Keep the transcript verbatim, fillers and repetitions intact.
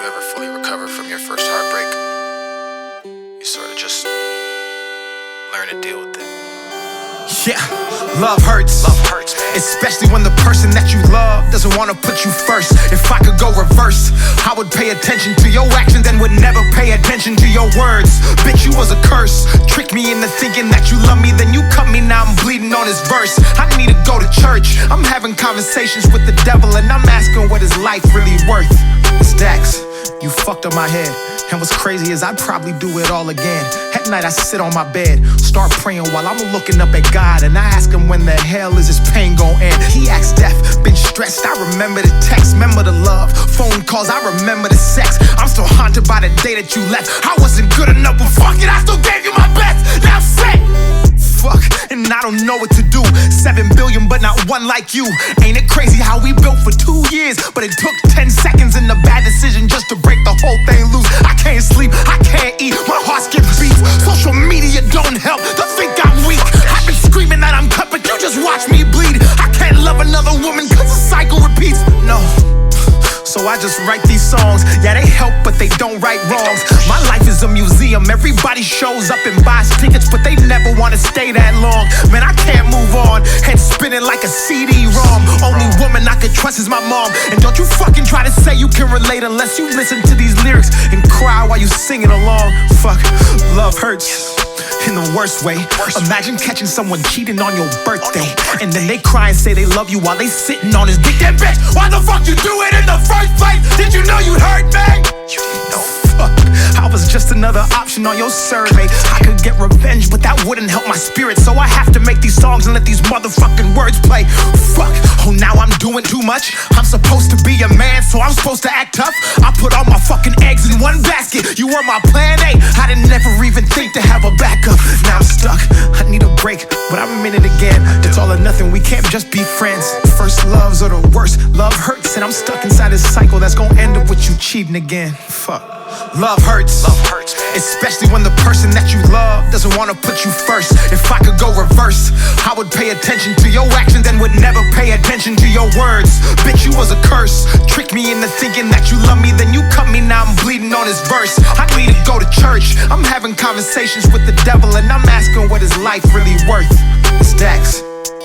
you ever fully recover from your first heartbreak, you sort of just learn to deal with it. Yeah, love hurts. Love hurts, man. Especially when the person that you love doesn't want to put you first. If I could go reverse, I would pay attention to your actions and would never pay attention to your words. Bitch, you was a curse. Trick me into thinking that you love me, then you cut me, now I'm bleeding on this verse. I need to go to church. I'm having conversations with the devil and I'm asking what is life really worth. It's Dax, you fucked up my head. And what's crazy is I'd probably do it all again. At night I sit on my bed, start praying while I'm looking up at God, and I ask him when the hell is this pain gon' end. He acts deaf, been stressed, I remember the text, remember the love, phone calls, I remember the sex. I'm still haunted by the day that you left. I wasn't good enough, but fuck it, I still gave you my best. Now I'm set. Fuck, and I don't know what to do. Seven billion, but not one like you. Ain't it crazy how we built for two years, but it took ten seconds and a bad decision just to break the whole thing loose. I can't sleep, I can't eat, my heart skips beats. Social media don't help, they think I'm weak. I've been screaming that I'm cut, but you just watch me bleed. I can't love another woman cause the cycle repeats. No. So I just write these songs. Yeah, they help, but they don't right wrongs. My life is a museum. Everybody shows up and buys tickets, but they never want to stay that long. Man, I can't move on. Head spinning like a C D ROM. Only woman I could trust is my mom. And don't you fucking try to say you can relate unless you listen to these lyrics and cry while you singing along. Fuck, love hurts. In the worst way. Imagine catching someone cheating on your birthday, and then they cry and say they love you while they sitting on his dick. Then bitch, why the fuck you do it in the first place? Did you know you'd hurt me? You didn't know. Fuck, I was just another option on your survey. I could get revenge, but that wouldn't help my spirit. So I have to make these songs and let these motherfucking words play. Fuck, oh now I'm doing too much. I'm supposed to be a man, so I'm supposed to act tough. I put all my fucking eggs in one basket. You were my plan A. I didn't ever even think to have a backup. Now I'm stuck, I need a break, but I'm in it again. It's all or nothing, we can't just be friends. First loves are the worst, love hurts, and I'm stuck inside this cycle that's gonna end up with you cheating again. Fuck. Love hurts. Love hurts, man. Especially when the person that you love doesn't want to put you first. If I could go reverse, I would pay attention to your actions and would never pay attention to your words. Bitch, you was a curse. Trick me into thinking that you love me, then you cut me, now I'm bleeding on this verse. I need to go to church. I'm having conversations with the devil and I'm asking what is life really worth. It's Dax.